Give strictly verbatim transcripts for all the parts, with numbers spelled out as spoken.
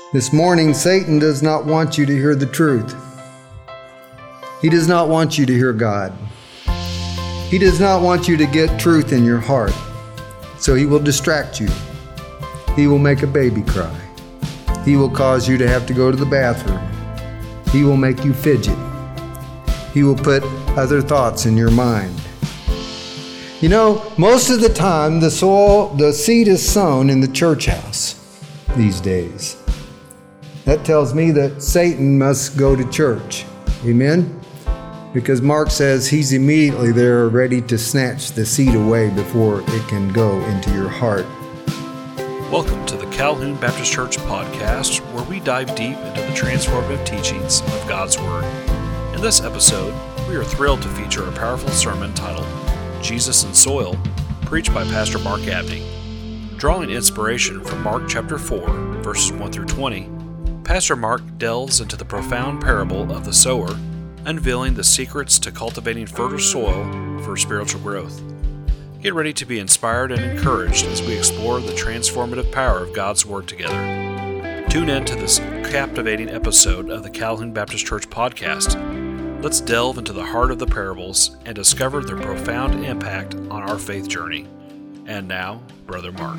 This morning, Satan does not want you to hear the truth. He does not want you to hear God. He does not want you to get truth in your heart. So he will distract you. He will make a baby cry. He will cause you to have to go to the bathroom. He will make you fidget. He will put other thoughts in your mind. You know, most of the time, the soil, the seed is sown in the church house these days. That tells me that Satan must go to church. Amen? Because Mark says he's immediately there ready to snatch the seed away before it can go into your heart. Welcome to the Calhoun Baptist Church podcast, where we dive deep into the transformative teachings of God's Word. In this episode, we are thrilled to feature a powerful sermon titled Jesus and Soil, preached by Pastor Mark Abney. Drawing inspiration from Mark chapter four, verses one through twenty, Pastor Mark delves into the profound parable of the sower, unveiling the secrets to cultivating fertile soil for spiritual growth. Get ready to be inspired and encouraged as we explore the transformative power of God's Word together. Tune in to this captivating episode of the Calhoun Baptist Church podcast. Let's delve into the heart of the parables and discover their profound impact on our faith journey. And now, Brother Mark.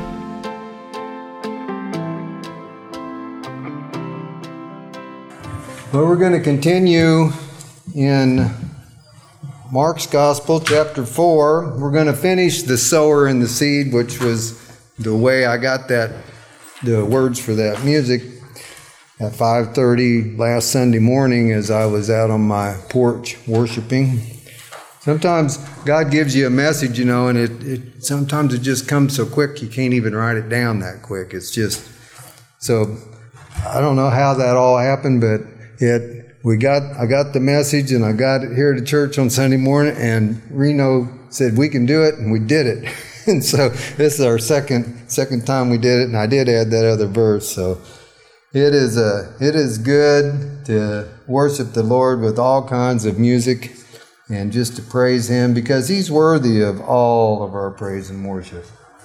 Well, we're going to continue in Mark's Gospel, chapter four. We're going to finish the sower and the seed, which was the way I got that, the words for that music at five thirty last Sunday morning as I was out on my porch worshiping. Sometimes God gives you a message, you know, and it, it sometimes it just comes so quick you can't even write it down that quick. It's just, so I don't know how that all happened, but it we got I got the message and I got it here to church on Sunday morning, and Reno said we can do it, and we did it. And so this is our second second time we did it, and I did add that other verse. So it is a it is good to worship the Lord with all kinds of music and just to praise Him, because He's worthy of all of our praise and worship.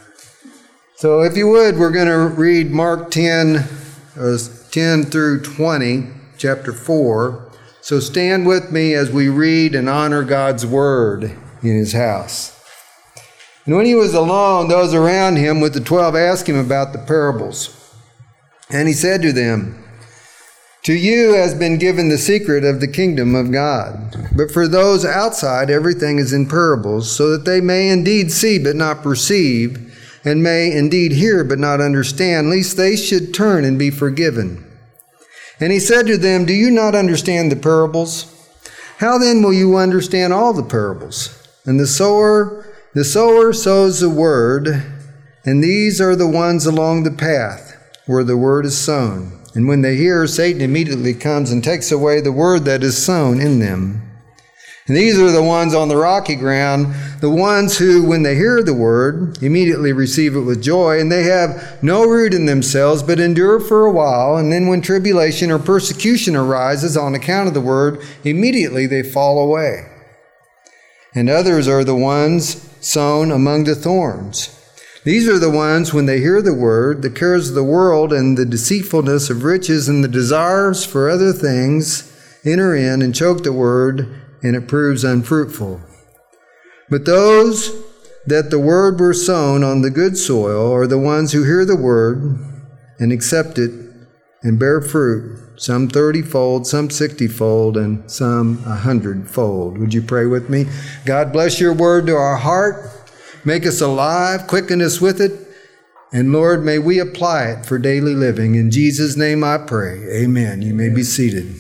So if you would, we're going to read Mark ten, uh, ten through twenty. Chapter four. So stand with me as we read and honor God's Word in His house. And when He was alone, those around Him with the twelve asked Him about the parables. And He said to them, "To you has been given the secret of the kingdom of God. But for those outside, everything is in parables, so that they may indeed see but not perceive, and may indeed hear but not understand, lest they should turn and be forgiven." And He said to them, "Do you not understand the parables? How then will you understand all the parables? And the sower, the sower sows the word, and these are the ones along the path where the word is sown. And when they hear, Satan immediately comes and takes away the word that is sown in them. And these are the ones on the rocky ground, the ones who, when they hear the word, immediately receive it with joy, and they have no root in themselves, but endure for a while. And then when tribulation or persecution arises on account of the word, immediately they fall away. And others are the ones sown among the thorns. These are the ones, when they hear the word, the cares of the world and the deceitfulness of riches and the desires for other things enter in and choke the word, and it proves unfruitful. But those that the word were sown on the good soil are the ones who hear the word and accept it and bear fruit, some thirty-fold, some sixty-fold, and some a hundred-fold. Would you pray with me? God, bless your word to our heart. Make us alive, quicken us with it, and Lord, may we apply it for daily living. In Jesus' name I pray. Amen. You may be seated.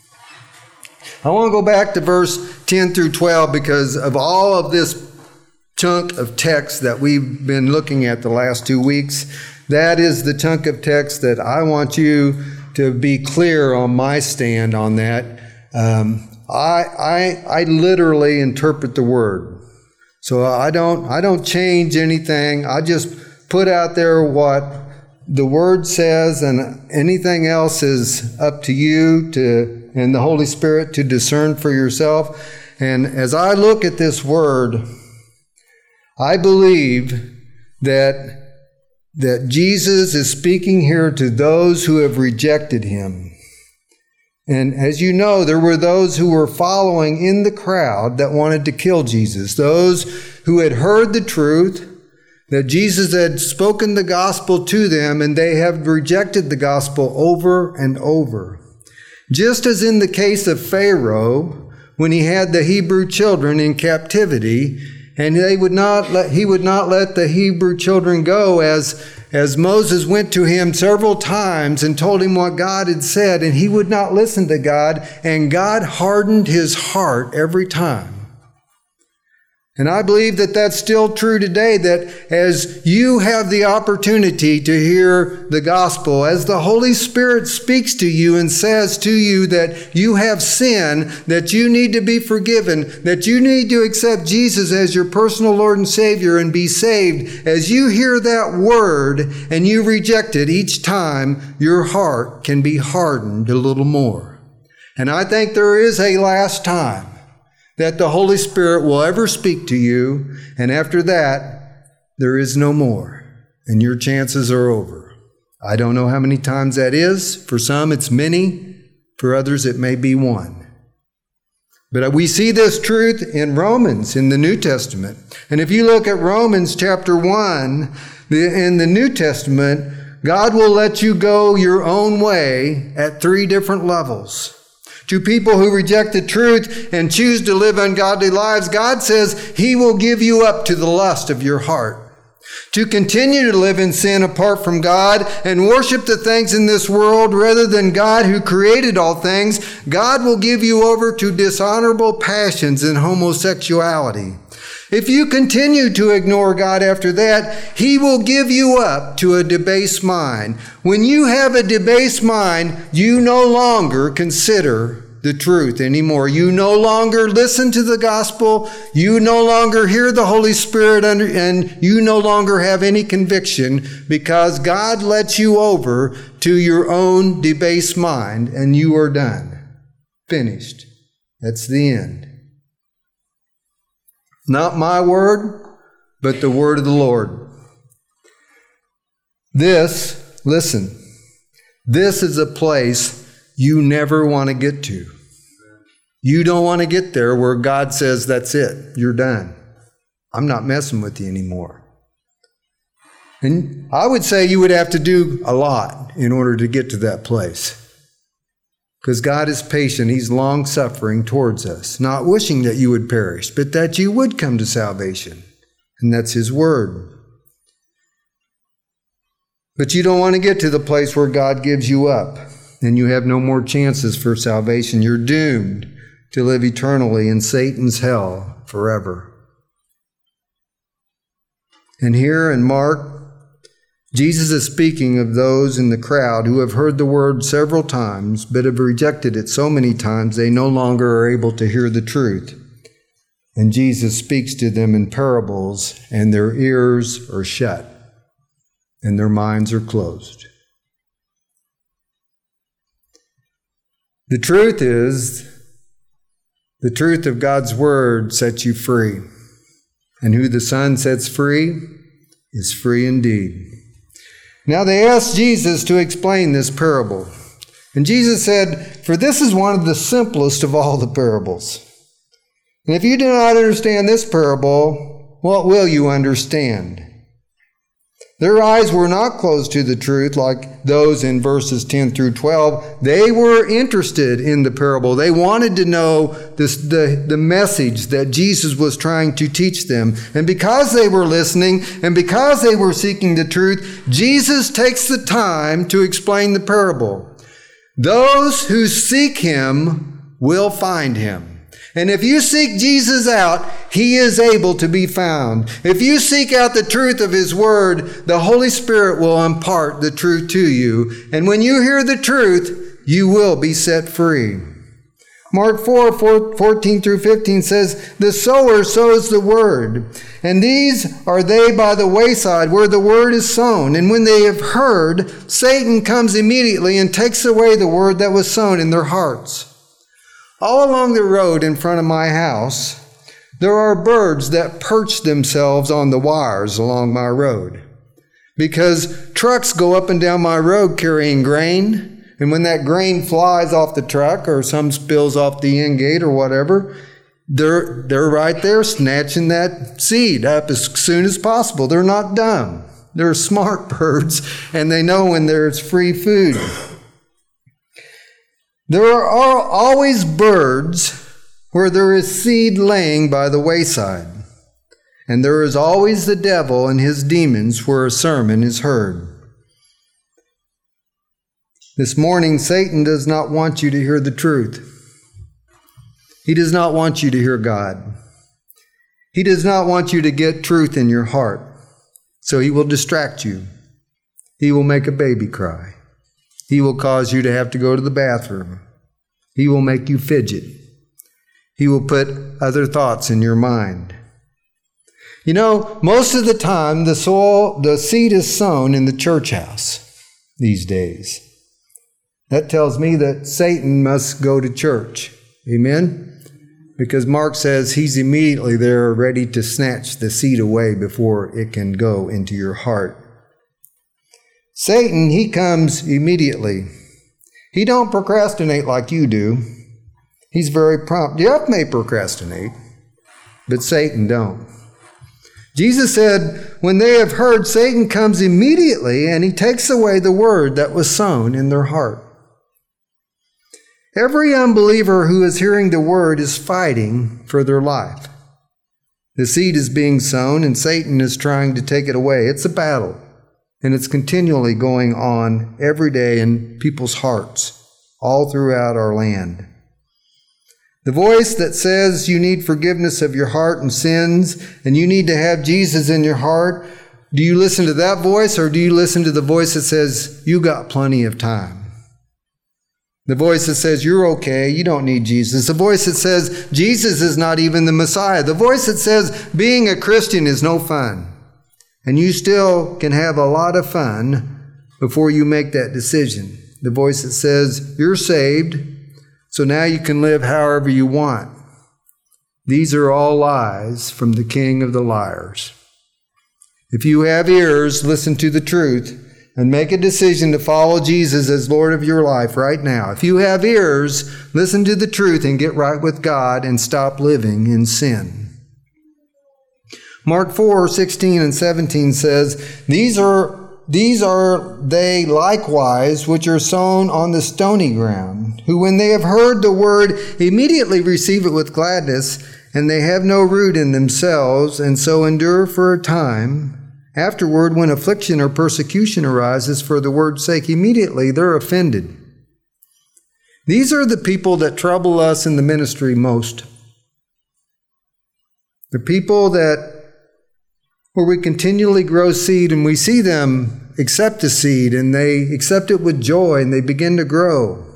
I want to go back to verse ten through twelve because of all of this chunk of text that we've been looking at the last two weeks. That is the chunk of text that I want you to be clear on my stand on that. Um, I, I, I literally interpret the word. So I don't, I don't change anything. I just put out there what the word says, and anything else is up to you to and the Holy Spirit to discern for yourself. And as I look at this word, I believe that that Jesus is speaking here to those who have rejected him. And as you know, there were those who were following in the crowd that wanted to kill Jesus, those who had heard the truth, that Jesus had spoken the gospel to them, and they have rejected the gospel over and over. Just as in the case of Pharaoh, when he had the Hebrew children in captivity, and they would not let, he would not let the Hebrew children go, as, as Moses went to him several times and told him what God had said, and he would not listen to God, and God hardened his heart every time. And I believe that that's still true today, that as you have the opportunity to hear the gospel, as the Holy Spirit speaks to you and says to you that you have sin, that you need to be forgiven, that you need to accept Jesus as your personal Lord and Savior and be saved, as you hear that word and you reject it each time, your heart can be hardened a little more. And I think there is a last time that the Holy Spirit will ever speak to you, and after that, there is no more, and your chances are over. I don't know how many times that is. For some, it's many. For others, it may be one. But we see this truth in Romans, in the New Testament. And if you look at Romans chapter one, in the New Testament, God will let you go your own way at three different levels. To people who reject the truth and choose to live ungodly lives, God says he will give you up to the lust of your heart. To continue to live in sin apart from God and worship the things in this world rather than God who created all things, God will give you over to dishonorable passions and homosexuality. If you continue to ignore God after that, he will give you up to a debased mind. When you have a debased mind, you no longer consider the truth anymore. You no longer listen to the gospel. You no longer hear the Holy Spirit, under, and you no longer have any conviction because God lets you over to your own debased mind, and you are done. Finished. That's the end. Not my word, but the word of the Lord. This, listen, this is a place you never want to get to. You don't want to get there where God says, that's it, you're done. I'm not messing with you anymore. And I would say you would have to do a lot in order to get to that place. Because God is patient. He's long-suffering towards us, not wishing that you would perish, but that you would come to salvation. And that's his word. But you don't want to get to the place where God gives you up and you have no more chances for salvation. You're doomed to live eternally in Satan's hell forever. And here in Mark, Jesus is speaking of those in the crowd who have heard the word several times, but have rejected it so many times they no longer are able to hear the truth. And Jesus speaks to them in parables, and their ears are shut, and their minds are closed. The truth is, the truth of God's word sets you free. And who the Son sets free is free indeed. Now they asked Jesus to explain this parable. And Jesus said, "For this is one of the simplest of all the parables. And if you do not understand this parable, what will you understand?" Their eyes were not closed to the truth like those in verses ten through twelve. They were interested in the parable. They wanted to know this, the, the message that Jesus was trying to teach them. And because they were listening and because they were seeking the truth, Jesus takes the time to explain the parable. Those who seek him will find him. And if you seek Jesus out, he is able to be found. If you seek out the truth of his word, the Holy Spirit will impart the truth to you. And when you hear the truth, you will be set free. Mark four, fourteen through fifteen says, "The sower sows the word, and these are they by the wayside where the word is sown. And when they have heard, Satan comes immediately and takes away the word that was sown in their hearts. All along the road in front of my house, there are birds that perch themselves on the wires along my road. because trucks go up and down my road carrying grain, and when that grain flies off the truck or some spills off the end gate or whatever, they're, they're right there snatching that seed up as soon as possible. They're not dumb. They're smart birds, and they know when there's free food. There are always birds where there is seed laying by the wayside, and there is always the devil and his demons where a sermon is heard. This morning, Satan does not want you to hear the truth. He does not want you to hear God. He does not want you to get truth in your heart, so he will distract you. He will make a baby cry. He will cause you to have to go to the bathroom. He will make you fidget. He will put other thoughts in your mind. You know, most of the time, the soil, the seed is sown in the church house these days. That tells me that Satan must go to church. Amen? Because Mark says he's immediately there ready to snatch the seed away before it can go into your heart. Satan, he comes immediately. He don't procrastinate like you do. He's very prompt. Jeff may procrastinate, but Satan don't. Jesus said, when they have heard, Satan comes immediately and he takes away the word that was sown in their heart. Every unbeliever who is hearing the word is fighting for their life. The seed is being sown and Satan is trying to take it away. It's a battle, and it's continually going on every day in people's hearts, all throughout our land. The voice that says you need forgiveness of your heart and sins, and you need to have Jesus in your heart, do you listen to that voice, or do you listen to the voice that says you got plenty of time? The voice that says you're okay, you don't need Jesus. The voice that says Jesus is not even the Messiah. The voice that says being a Christian is no fun. And you still can have a lot of fun before you make that decision. The voice that says you're saved, so now you can live however you want. These are all lies from the king of the liars. If you have ears, listen to the truth and make a decision to follow Jesus as Lord of your life right now. If you have ears, listen to the truth and get right with God and stop living in sin. Mark four, sixteen and seventeen says, These are, these are they likewise which are sown on the stony ground, who when they have heard the word immediately receive it with gladness, and they have no root in themselves, and so endure for a time. Afterward, when affliction or persecution arises for the word's sake, immediately they're offended. These are the people that trouble us in the ministry most. The people that, where we continually grow seed and we see them accept the seed and they accept it with joy and they begin to grow.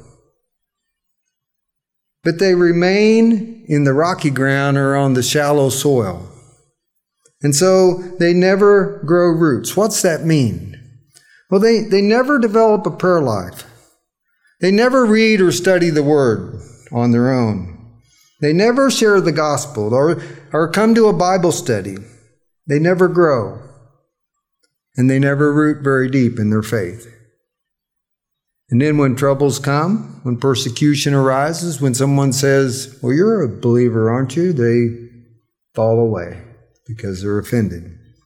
But they remain in the rocky ground or on the shallow soil. And so they never grow roots. What's that mean? Well, they, they never develop a prayer life. They never read or study the Word on their own. They never share the gospel or, or come to a Bible study. They never grow. And they never root very deep in their faith. And then when troubles come, when persecution arises, when someone says, well, you're a believer, aren't you? They fall away because they're offended.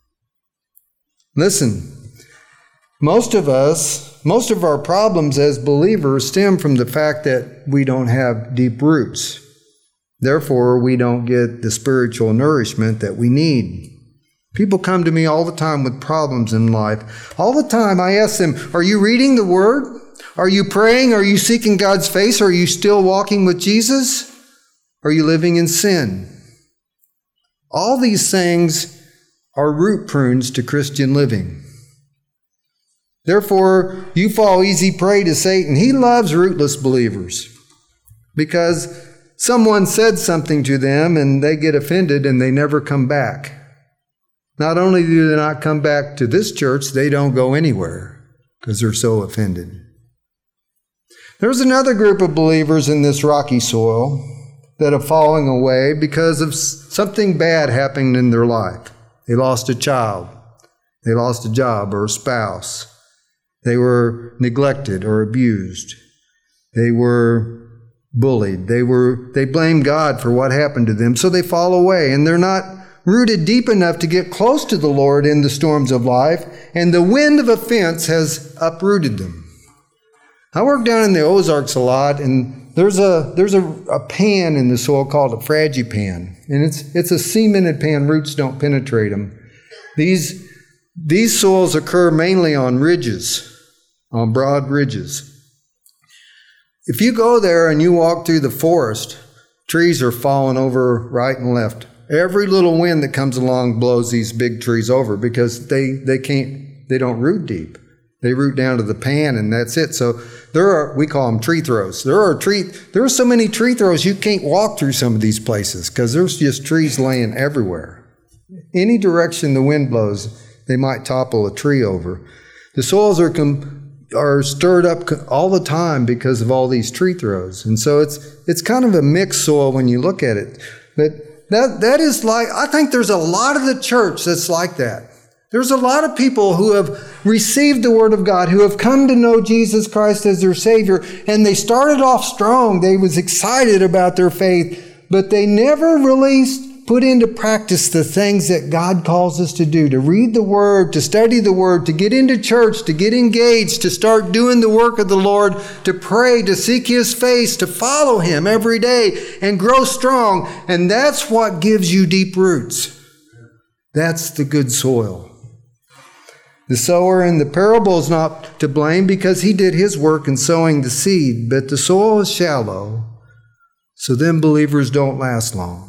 Listen, most of us, most of our problems as believers stem from the fact that we don't have deep roots. Therefore, we don't get the spiritual nourishment that we need. People come to me all the time with problems in life. All the time I ask them, are you reading the Word? Are you praying? Are you seeking God's face? Are you still walking with Jesus? Are you living in sin? All these things are root prunes to Christian living. Therefore, you fall easy prey to Satan. He loves rootless believers because someone said something to them and they get offended and they never come back. Not only do they not come back to this church, they don't go anywhere because they're so offended. There's another group of believers in this rocky soil that are falling away because of something bad happening in their life. They lost a child. They lost a job or a spouse. They were neglected or abused. They were bullied. They were they blame God for what happened to them, so they fall away, and they're not rooted deep enough to get close to the Lord in the storms of life, and the wind of offense has uprooted them. I work down in the Ozarks a lot, and there's a there's a, a pan in the soil called a fragipan, and it's it's a cemented pan. Roots don't penetrate them. These these soils occur mainly on ridges, on broad ridges. If you go there and you walk through the forest, trees are falling over right and left. Every little wind that comes along blows these big trees over because they, they can't, they don't root deep. They root down to the pan and that's it. So there are, we call them tree throws. There are tree, there are so many tree throws you can't walk through some of these places because there's just trees laying everywhere. Any direction the wind blows, they might topple a tree over. The soils are com- are stirred up all the time because of all these tree throws. And so it's it's kind of a mixed soil when you look at it. But that that is like, I think there's a lot of the church that's like that. There's a lot of people who have received the Word of God, who have come to know Jesus Christ as their Savior, and they started off strong. They was excited about their faith, but they never really put into practice the things that God calls us to do, to read the Word, to study the Word, to get into church, to get engaged, to start doing the work of the Lord, to pray, to seek His face, to follow Him every day and grow strong. And that's what gives you deep roots. That's the good soil. The sower in the parable is not to blame because he did his work in sowing the seed, but the soil is shallow, so then believers don't last long.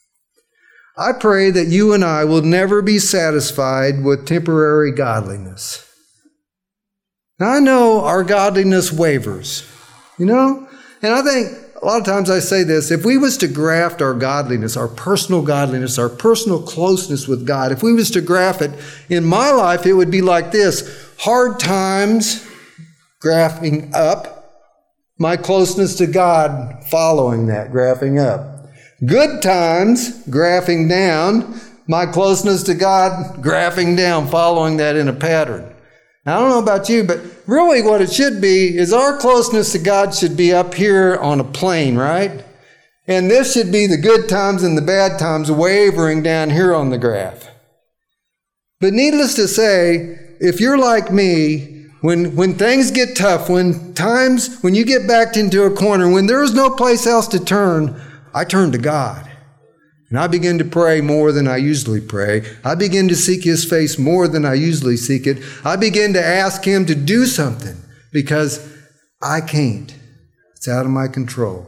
I pray that you and I will never be satisfied with temporary godliness. Now, I know our godliness wavers, you know? And I think a lot of times I say this, if we was to graft our godliness, our personal godliness, our personal closeness with God, if we was to graft it, in my life it would be like this: hard times grafting up, my closeness to God following that, grafting up. Good times, graphing down, my closeness to God, graphing down, following that in a pattern. Now, I don't know about you, but really what it should be is our closeness to God should be up here on a plane, right? And this should be the good times and the bad times wavering down here on the graph. But needless to say, if you're like me, when, when things get tough, when times, when you get backed into a corner, when there's no place else to turn, I turn to God, and I begin to pray more than I usually pray. I begin to seek His face more than I usually seek it. I begin to ask Him to do something because I can't. It's out of my control.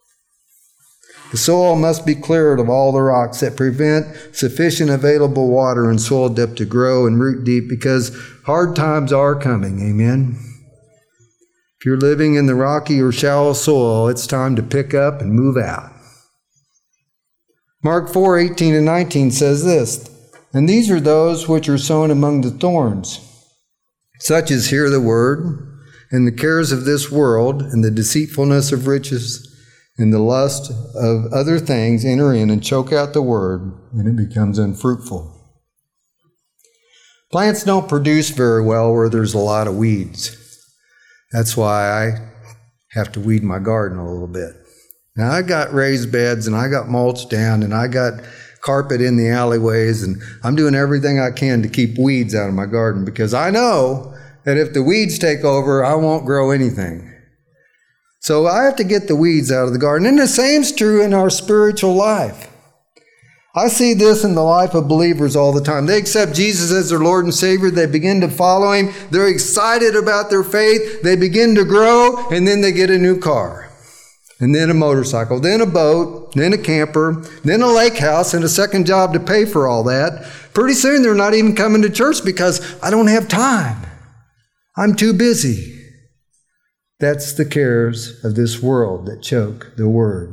The soil must be cleared of all the rocks that prevent sufficient available water and soil depth to grow and root deep because hard times are coming. Amen. If you're living in the rocky or shallow soil, it's time to pick up and move out. Mark four, eighteen and nineteen says this, "And these are those which are sown among the thorns. Such as hear the word, and the cares of this world, and the deceitfulness of riches, and the lust of other things enter in and choke out the word, and it becomes unfruitful." Plants don't produce very well where there's a lot of weeds. That's why I have to weed my garden a little bit. Now, I got raised beds, and I got mulch down, and I got carpet in the alleyways, and I'm doing everything I can to keep weeds out of my garden because I know that if the weeds take over, I won't grow anything. So I have to get the weeds out of the garden. And the same's true in our spiritual life. I see this in the life of believers all the time. They accept Jesus as their Lord and Savior. They begin to follow Him. They're excited about their faith. They begin to grow, and then they get a new car. And then a motorcycle, then a boat, then a camper, then a lake house, and a second job to pay for all that. Pretty soon they're not even coming to church because I don't have time. I'm too busy. That's the cares of this world that choke the word.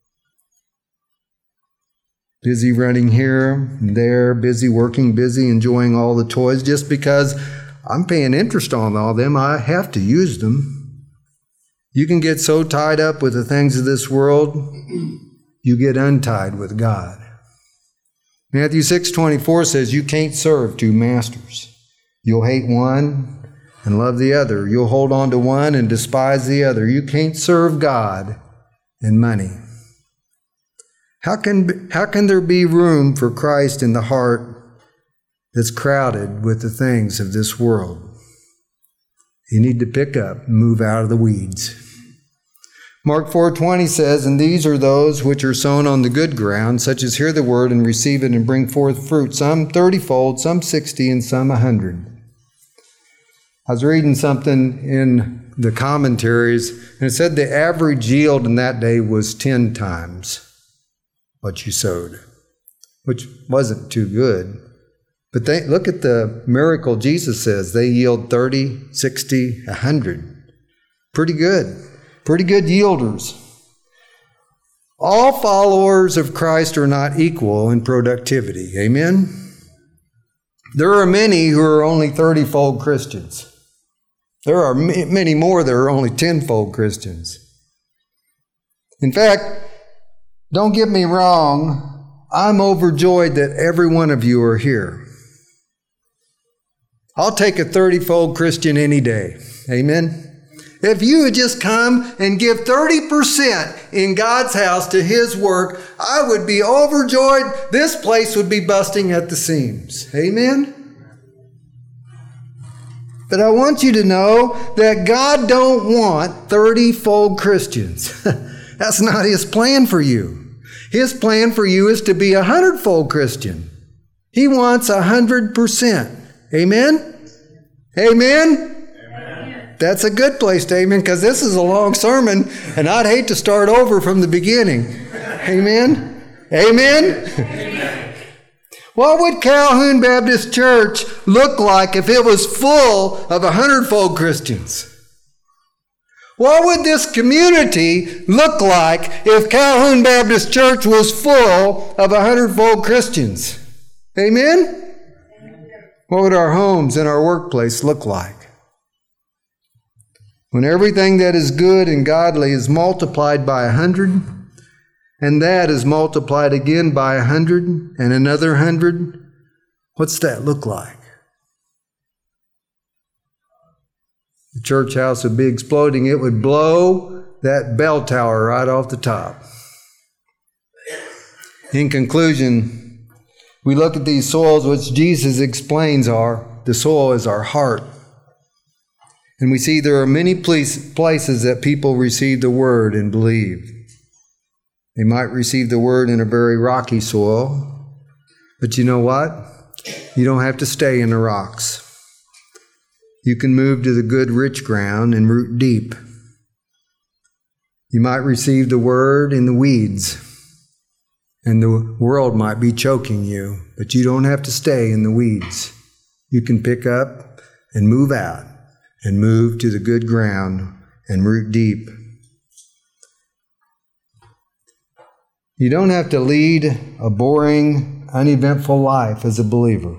Busy running here and there, busy working, busy enjoying all the toys. Just because I'm paying interest on all them, I have to use them. You can get so tied up with the things of this world, you get untied with God. Matthew six twenty-four says you can't serve two masters. You'll hate one and love the other. You'll hold on to one and despise the other. You can't serve God and money. How can, how can there be room for Christ in the heart that's crowded with the things of this world? You need to pick up and move out of the weeds. Mark four twenty says, "And these are those which are sown on the good ground, such as hear the word and receive it and bring forth fruit, some thirty-fold, some sixty, and some a hundred." I was reading something in the commentaries, and it said the average yield in that day was ten times what you sowed, which wasn't too good. But they, look at the miracle Jesus says. They yield thirty, sixty, a hundred. Pretty good. Pretty good yielders. All followers of Christ are not equal in productivity. Amen? There are many who are only thirty-fold Christians. There are many more that are only ten-fold Christians. In fact, don't get me wrong, I'm overjoyed that every one of you are here. I'll take a thirty-fold Christian any day. Amen? If you would just come and give thirty percent in God's house to His work, I would be overjoyed. This place would be busting at the seams. Amen? But I want you to know that God don't want thirty-fold Christians. That's not His plan for you. His plan for you is to be a hundred-fold Christian. He wants a hundred percent. Amen? Amen? That's a good place to amen, because this is a long sermon, and I'd hate to start over from the beginning. Amen? Amen? Amen. What would Calhoun Baptist Church look like if it was full of a hundredfold Christians? What would this community look like if Calhoun Baptist Church was full of a hundredfold Christians? Amen? What would our homes and our workplace look like? When everything that is good and godly is multiplied by a hundred, and that is multiplied again by a hundred and another hundred, what's that look like? The church house would be exploding. It would blow that bell tower right off the top. In conclusion, we look at these soils, which Jesus explains are, the soil is our heart. And we see there are many places that people receive the word and believe. They might receive the word in a very rocky soil, but you know what? You don't have to stay in the rocks. You can move to the good rich ground and root deep. You might receive the word in the weeds, and the world might be choking you, but you don't have to stay in the weeds. You can pick up and move out and move to the good ground and root deep. You don't have to lead a boring, uneventful life as a believer.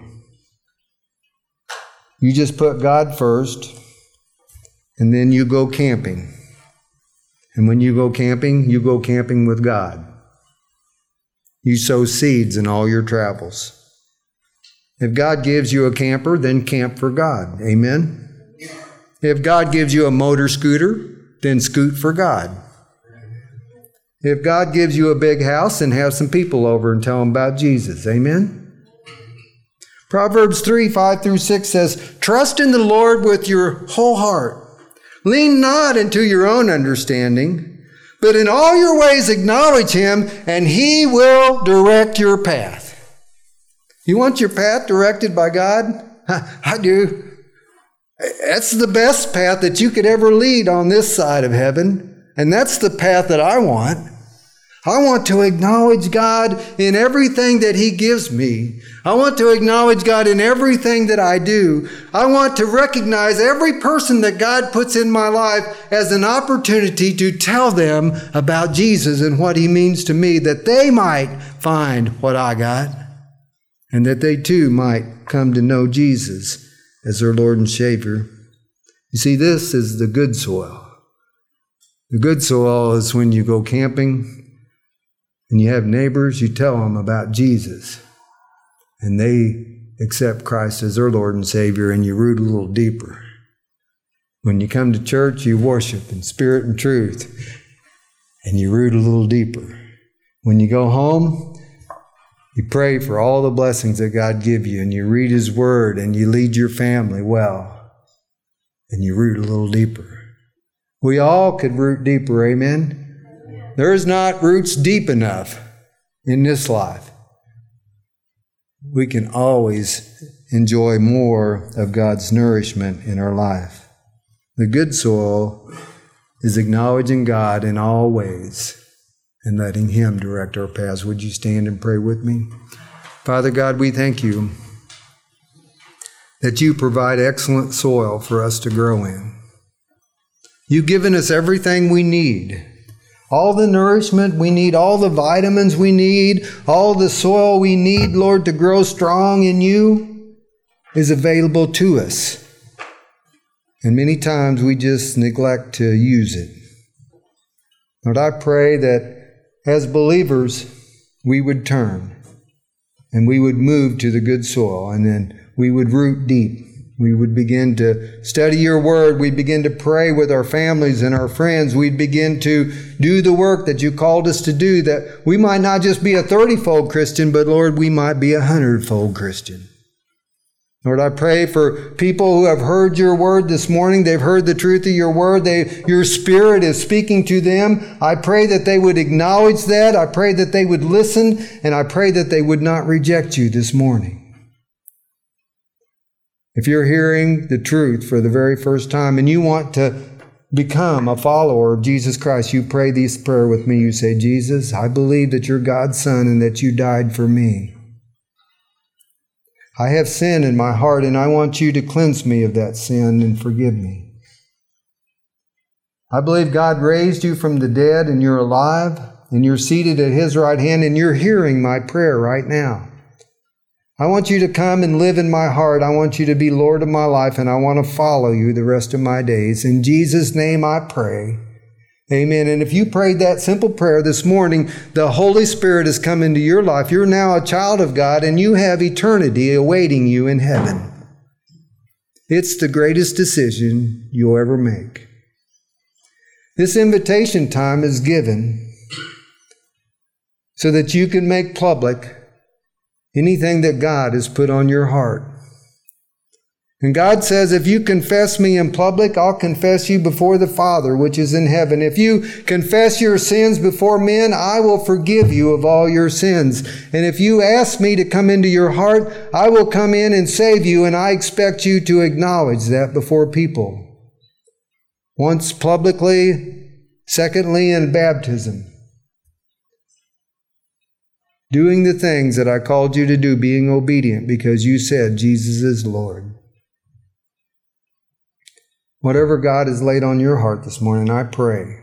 You just put God first, and then you go camping. And when you go camping, you go camping with God. You sow seeds in all your travels. If God gives you a camper, then camp for God. Amen? If God gives you a motor scooter, then scoot for God. If God gives you a big house, then have some people over and tell them about Jesus. Amen? Proverbs three, five through six says, "Trust in the Lord with your whole heart. Lean not into your own understanding, but in all your ways acknowledge Him, and He will direct your path." You want your path directed by God? I do. That's the best path that you could ever lead on this side of heaven. And that's the path that I want. I want to acknowledge God in everything that He gives me. I want to acknowledge God in everything that I do. I want to recognize every person that God puts in my life as an opportunity to tell them about Jesus and what He means to me, that they might find what I got, and that they too might come to know Jesus as their Lord and Savior. You see, this is the good soil. The good soil is when you go camping and you have neighbors, you tell them about Jesus, and they accept Christ as their Lord and Savior and you root a little deeper. When you come to church, you worship in spirit and truth and you root a little deeper. When you go home, you pray for all the blessings that God give you and you read His Word and you lead your family well and you root a little deeper. We all could root deeper, amen? There's not roots deep enough in this life. We can always enjoy more of God's nourishment in our life. The good soil is acknowledging God in all ways and letting Him direct our paths. Would you stand and pray with me? Father God, we thank you that you provide excellent soil for us to grow in. You've given us everything we need. All the nourishment we need, all the vitamins we need, all the soil we need, Lord, to grow strong in you is available to us. And many times we just neglect to use it. Lord, I pray that as believers, we would turn and we would move to the good soil and then we would root deep. We would begin to study your word. We'd begin to pray with our families and our friends. We'd begin to do the work that you called us to do, that we might not just be a thirty-fold Christian, but Lord, we might be a hundred-fold Christian. Lord, I pray for people who have heard your word this morning. They've heard the truth of your word. They, your Spirit is speaking to them. I pray that they would acknowledge that. I pray that they would listen, and I pray that they would not reject you this morning. If you're hearing the truth for the very first time and you want to become a follower of Jesus Christ, you pray this prayer with me. You say, Jesus, I believe that you're God's Son and that you died for me. I have sin in my heart and I want you to cleanse me of that sin and forgive me. I believe God raised you from the dead and you're alive and you're seated at His right hand and you're hearing my prayer right now. I want you to come and live in my heart. I want you to be Lord of my life, and I want to follow you the rest of my days. In Jesus' name I pray. Amen. And if you prayed that simple prayer this morning, the Holy Spirit has come into your life. You're now a child of God, and you have eternity awaiting you in heaven. It's the greatest decision you'll ever make. This invitation time is given so that you can make public anything that God has put on your heart. And God says, if you confess me in public, I'll confess you before the Father, which is in heaven. If you confess your sins before men, I will forgive you of all your sins. And if you ask me to come into your heart, I will come in and save you, and I expect you to acknowledge that before people. Once publicly, secondly in baptism. Doing the things that I called you to do, being obedient because you said Jesus is Lord. Whatever God has laid on your heart this morning, I pray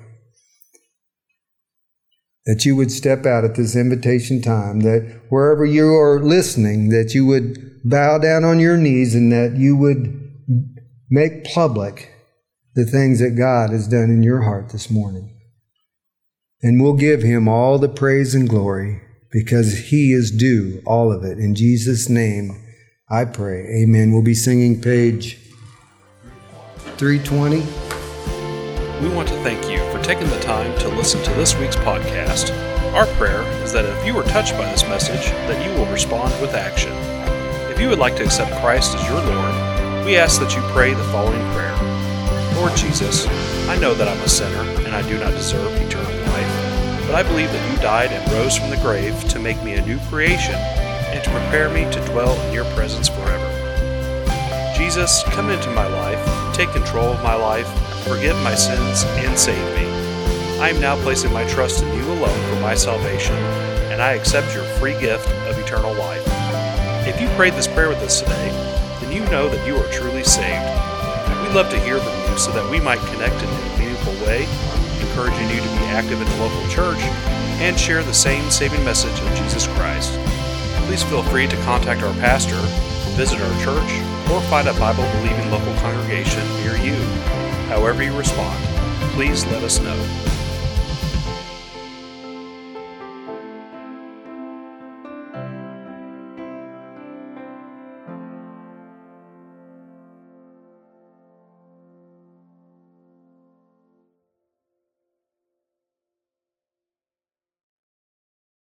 that you would step out at this invitation time, that wherever you are listening, that you would bow down on your knees and that you would make public the things that God has done in your heart this morning. And we'll give Him all the praise and glory, because He is due all of it. In Jesus' name, I pray. Amen. We'll be singing page three twenty. We want to thank you for taking the time to listen to this week's podcast. Our prayer is that if you were touched by this message, that you will respond with action. If you would like to accept Christ as your Lord, we ask that you pray the following prayer. Lord Jesus, I know that I'm a sinner and I do not deserve eternal life. But I believe that you died and rose from the grave to make me a new creation and to prepare me to dwell in your presence forever. Jesus, come into my life, take control of my life, forgive my sins, and save me. I am now placing my trust in you alone for my salvation, and I accept your free gift of eternal life. If you prayed this prayer with us today, then you know that you are truly saved. We'd love to hear from you so that we might connect in a meaningful way, encouraging you to be active in the local church and share the same saving message of Jesus Christ. Please feel free to contact our pastor, visit our church, or find a Bible-believing local congregation near you. However you respond, please let us know.